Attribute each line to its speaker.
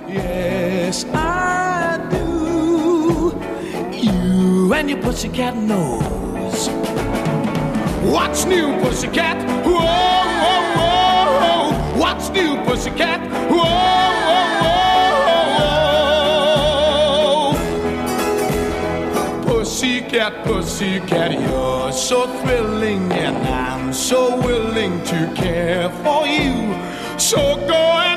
Speaker 1: Yes, I do. You and your pussycat nose. What's new, pussycat? Whoa, whoa, whoa. What's new, pussycat? Whoa, whoa, whoa. Pussycat, pussycat, you're so thrilling, and I'm so willing to care for you. So go ahead.